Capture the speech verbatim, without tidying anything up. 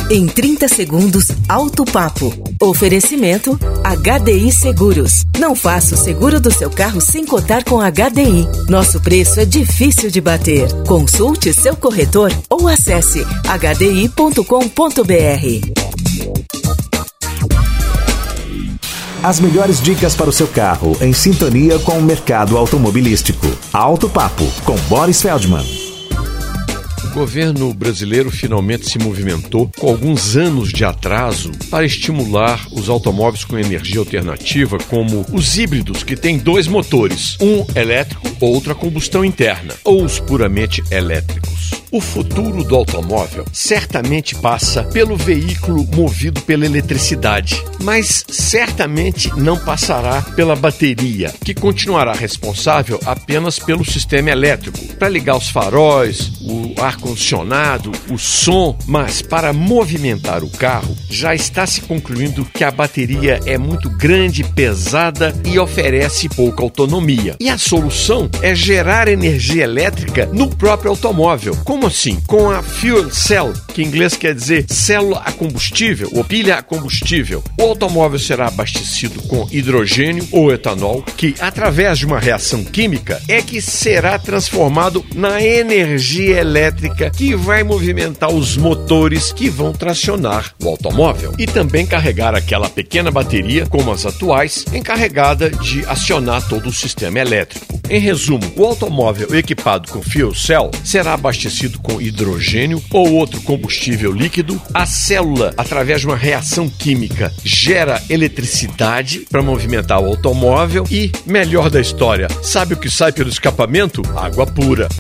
Em trinta segundos, Alto Papo. Oferecimento H D I Seguros. Não faça o seguro do seu carro sem cotar com H D I. Nosso preço é difícil de bater. Consulte seu corretor ou acesse h d i ponto com ponto b r. As melhores dicas para o seu carro, em sintonia com o mercado automobilístico. Alto Papo, com Boris Feldman. O governo brasileiro finalmente se movimentou com alguns anos de atraso para estimular os automóveis com energia alternativa, como os híbridos, que têm dois motores, um elétrico, outro a combustão interna, ou os puramente elétricos. O futuro do automóvel certamente passa pelo veículo movido pela eletricidade, mas certamente não passará pela bateria, que continuará responsável apenas pelo sistema elétrico, para ligar os faróis, o ar-condicionado, o som, mas para movimentar o carro, já está se concluindo que a bateria é muito grande, pesada e oferece pouca autonomia. E a solução é gerar energia elétrica no próprio automóvel. Como assim? Com a Fuel Cell, que em inglês quer dizer célula a combustível ou pilha a combustível. O automóvel será abastecido com hidrogênio ou etanol, que através de uma reação química é que será transformado na energia elétrica que vai movimentar os motores que vão tracionar o automóvel e também carregar aquela pequena bateria, como as atuais, encarregada de acionar todo o sistema elétrico. Em resumo, o automóvel equipado com Fuel Cell será abastecido com hidrogênio ou outro combustível líquido. A célula, através de uma reação química, gera eletricidade para movimentar o automóvel e, melhor da história, sabe o que sai pelo escapamento? Água pura.